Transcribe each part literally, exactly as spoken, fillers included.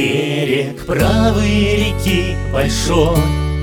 Берег правой реки большой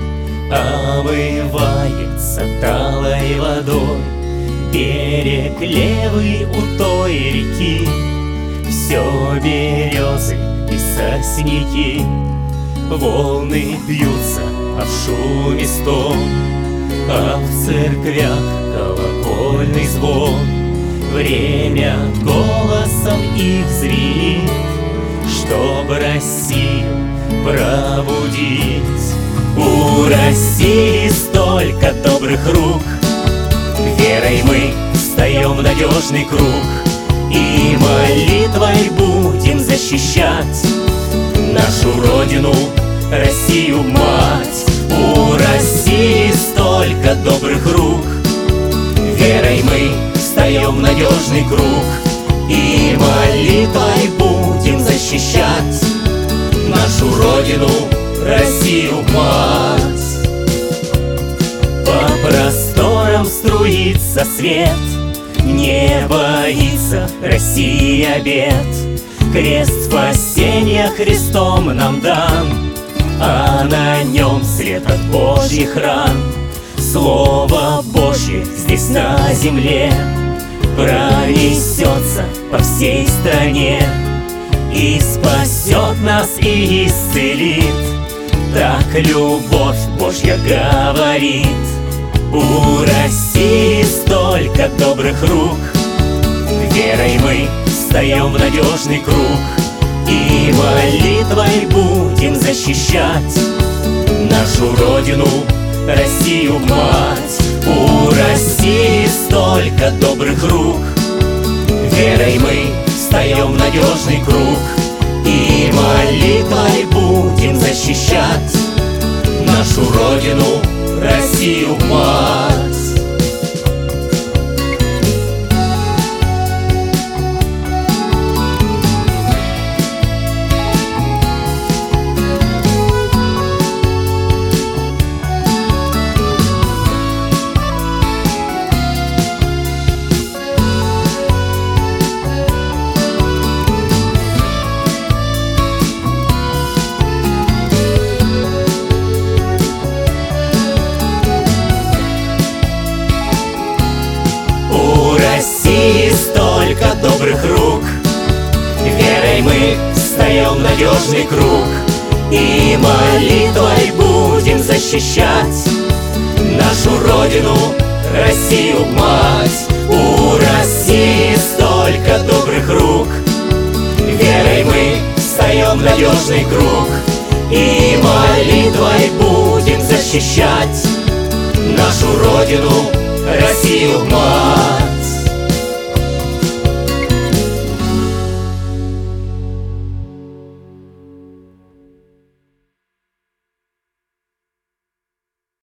омывается талой водой. Берег левый у той реки все березы и сосняки. Волны бьются, а в шуме стон, а в церквях колокольный звон. Время голосом их звенит, чтоб Россию пробудить. У России столько добрых рук, верой мы встаем в надежный круг, и молитвой будем защищать нашу Родину, Россию мать. У России столько добрых рук, верой мы встаем в надежный круг, и молитвой будем защищать нашу Родину, Россию мать. По просторам струится свет, не боится Россия бед. Крест спасения Христом нам дан, а на нем след от Божьих ран. Слово Божье здесь на земле пронесется по всей стране и спасет нас и исцелит. Так любовь Божья говорит. У России столько добрых рук, верой мы встаем в надежный круг, и молитвой будем защищать нашу Родину, Россию мать. У России столько добрых рук, верой мы встаем в надежный круг, и молитвой будем защищать нашу Родину, Россию мать. Столько добрых рук, верой мы встаем в надежный круг, и молитвой будем защищать нашу Родину, Россию мать. У России столько добрых рук, верой мы встаем в надежный круг, и молитвой будем защищать нашу Родину, Россию мать.